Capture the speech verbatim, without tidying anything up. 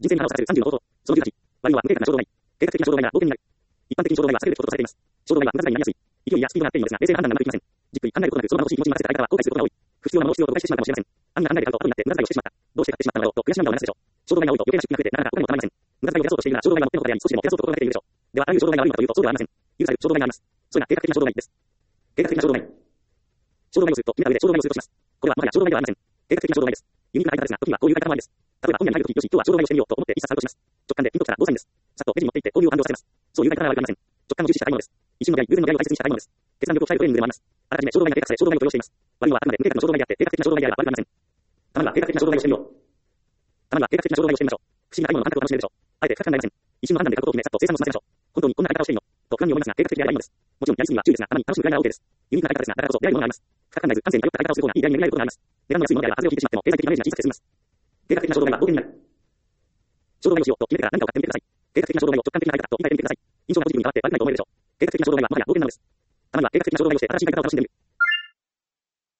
人生に可能させるさんじゅうの方法。そのじゅうはち。割合は無計画な衝動買い。計画的な衝動買いが合点になる。一般的に衝動買いは避けるべきこととされています。衝動買いは無駄遣いになりやすい。勢いやスピードがあっていいのですが、冷静な判断がなくいきません。じっくり考えることなく、その場の欲しい気持ちに任せて買い方は後悔することが多い。不必要なものを必要と誤解してしまうかもしれません。案が考えて買うと後になって無駄遣いをしてしまった。どうして買ってしまったのだろうと悔し涙を流すでしょう。衝動買いが多いと余計な出費が増えてなかなかお金も貯まりません。無駄遣いを減らそうとしているなら衝動買いがもってのほかであり、少しでも減らそうと心がけているでしょう。では、ああいう衝動買いが悪いのかというと、そうではありません。許される衝動買いがあります。それが計画的な衝動買いです。計画的な衝動買い。衝動買いをすると決めた上で衝動買いをするとします。これはもはや衝動買いではありません。計画的な衝動買いです。ユニークな買い方ですが、時にはこういう買い方もありです。例えば本屋に入るとき、よし、今日は衝動買いをしてみようと思って一冊買うとします。直感でピンときたらゴーサインです。さっとレジに持って行って購入を完了させます。そういう買い方は悪くありません。直感を重視した買い物です。一瞬の出会い、偶然の出会いを大切にした買い物です。決断力を鍛えるトレーニングでもあります。あらかじめ衝動買いが計画され、衝動買いを許容しています。悪いのはあくまで無計画の衝動買いであって、計画的な衝動買いであれば悪くありません。たまには計画的な衝動買いをしてみよう。たまには計画的な衝動買いをしてみましょう。不思議な買い物の感覚を楽しめるでしょう。あえて深く考えません。一瞬の判断で買うことを決め、さっと生産を済ませましょう。本当にこんな買い方をしていいのと不安に思いますが、計画的であればいいのです。もちろんやりすぎには注意ですが、たまに楽しむくらいなら OK です。ユニークな買い方ですが、だからこそ出会えるものがあります。深く考えず、感性に頼った買い方をする方がいい出会いに巡り合えることがあります。値段の安いものであれば、外れを引いてしまっても、経済的ダメージが小さくて済みます。計画的な衝動買いは合点になる。衝動買いをしようと決めてから何かを買ってみてください。計画的な衝動買いを直感的な買い方と言い換えてみてください。印象がポジティブに変わって悪くないと思えるでしょう。計画的な衝動買いはもはや合点なのです。たまには計画的な衝動買いをして新しい買い方を楽しんでみる。